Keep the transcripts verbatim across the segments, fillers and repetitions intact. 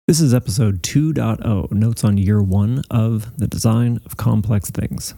This is episode two point oh, notes on year one of the design of complex things.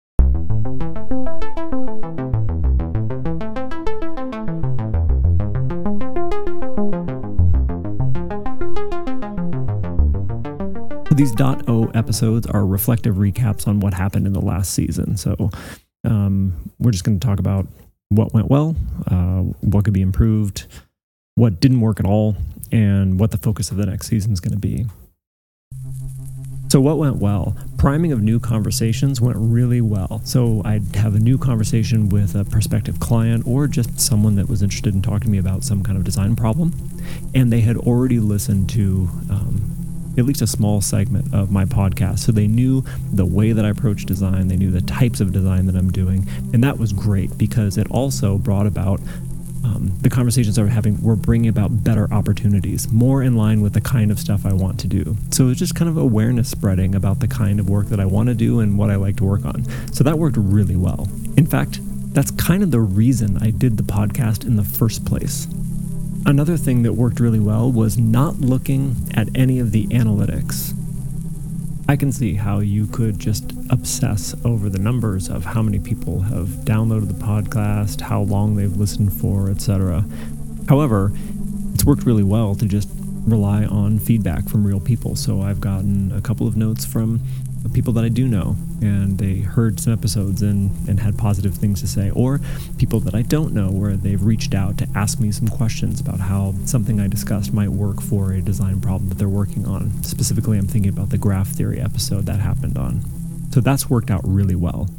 These .o episodes are reflective recaps on what happened in the last season. So um, we're just going to talk about what went well, uh, what could be improved, what didn't work at all, and what the focus of the next season is going to be. So what went well? Priming of new conversations went really well. So I'd have a new conversation with a prospective client or just someone that was interested in talking to me about some kind of design problem. And they had already listened to um, at least a small segment of my podcast. So they knew the way that I approach design. They knew the types of design that I'm doing. And that was great because it also brought about Um, the conversations I were having were bringing about better opportunities, more in line with the kind of stuff I want to do. So it's just kind of awareness spreading about the kind of work that I want to do and what I like to work on. So that worked really well. In fact, that's kind of the reason I did the podcast in the first place. Another thing that worked really well was not looking at any of the analytics. I can see how you could just obsess over the numbers of how many people have downloaded the podcast, how long they've listened for, et cetera. However, it's worked really well to just rely on feedback from real people. So I've gotten a couple of notes from people that I do know, and they heard some episodes and, and had positive things to say, or people that I don't know where they've reached out to ask me some questions about how something I discussed might work for a design problem that they're working on. Specifically, I'm thinking about the graph theory episode that happened on. So that's worked out really well.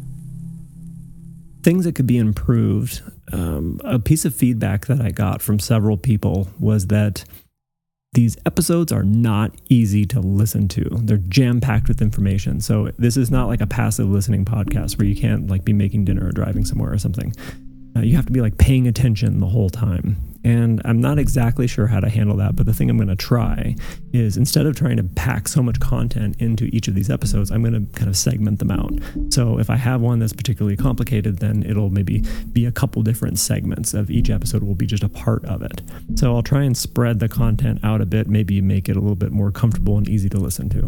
Things that could be improved. Um, a piece of feedback that I got from several people was that these episodes are not easy to listen to. They're jam-packed with information. So this is not like a passive listening podcast where you can't like be making dinner or driving somewhere or something. Uh, you have to be like paying attention the whole time. And I'm not exactly sure how to handle that, but the thing I'm going to try is instead of trying to pack so much content into each of these episodes, I'm going to kind of segment them out. So if I have one that's particularly complicated, then it'll maybe be a couple different segments of each episode will be just a part of it. So I'll try and spread the content out a bit, maybe make it a little bit more comfortable and easy to listen to.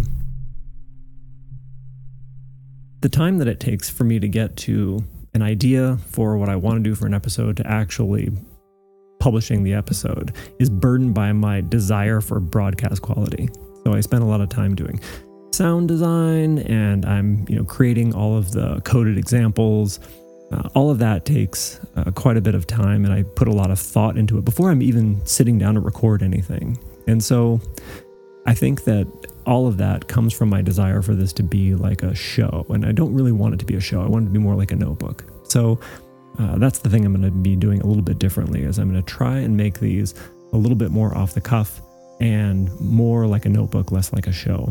The time that it takes for me to get to an idea for what I want to do for an episode to actually publishing the episode is burdened by my desire for broadcast quality. So I spend a lot of time doing sound design, and I'm, you know, creating all of the coded examples. Uh, all of that takes uh, quite a bit of time, and I put a lot of thought into it before I'm even sitting down to record anything. And so I think that all of that comes from my desire for this to be like a show, and I don't really want it to be a show. I want it to be more like a notebook. So Uh, that's the thing I'm going to be doing a little bit differently, is I'm going to try and make these a little bit more off the cuff and more like a notebook, less like a show.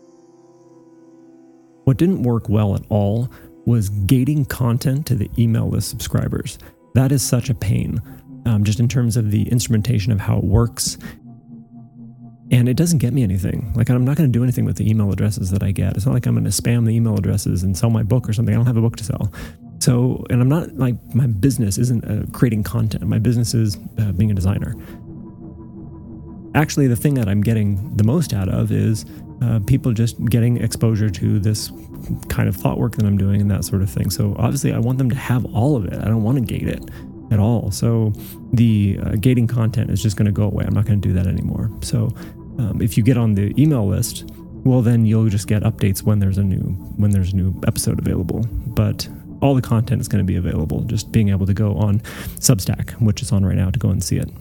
What didn't work well at all was gating content to the email list subscribers. That is such a pain, um, just in terms of the instrumentation of how it works. And it doesn't get me anything. Like, I'm not going to do anything with the email addresses that I get. It's not like I'm going to spam the email addresses and sell my book or something. I don't have a book to sell. So, and I'm not like, my business isn't uh, creating content. My business is uh, being a designer. Actually, the thing that I'm getting the most out of is uh, people just getting exposure to this kind of thought work that I'm doing and that sort of thing. So obviously I want them to have all of it. I don't want to gate it at all. So the uh, gating content is just going to go away. I'm not going to do that anymore. So um, if you get on the email list, well, then you'll just get updates when there's a new, when there's a new episode available. But all the content is going to be available, just being able to go on Substack, which is on right now, to go and see it.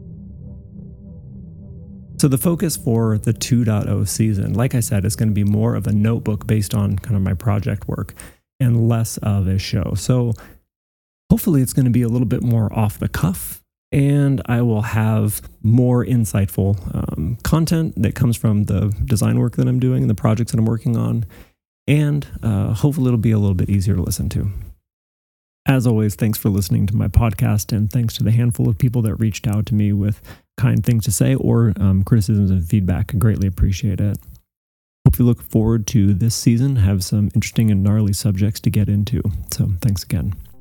So the focus for the two point oh season, like I said, is going to be more of a notebook based on kind of my project work and less of a show. So hopefully it's going to be a little bit more off the cuff, and I will have more insightful um, content that comes from the design work that I'm doing and the projects that I'm working on. And uh, hopefully it'll be a little bit easier to listen to. As always, thanks for listening to my podcast, and thanks to the handful of people that reached out to me with kind things to say or um, criticisms and feedback. I greatly appreciate it. Hope you look forward to this season, have some interesting and gnarly subjects to get into. So thanks again.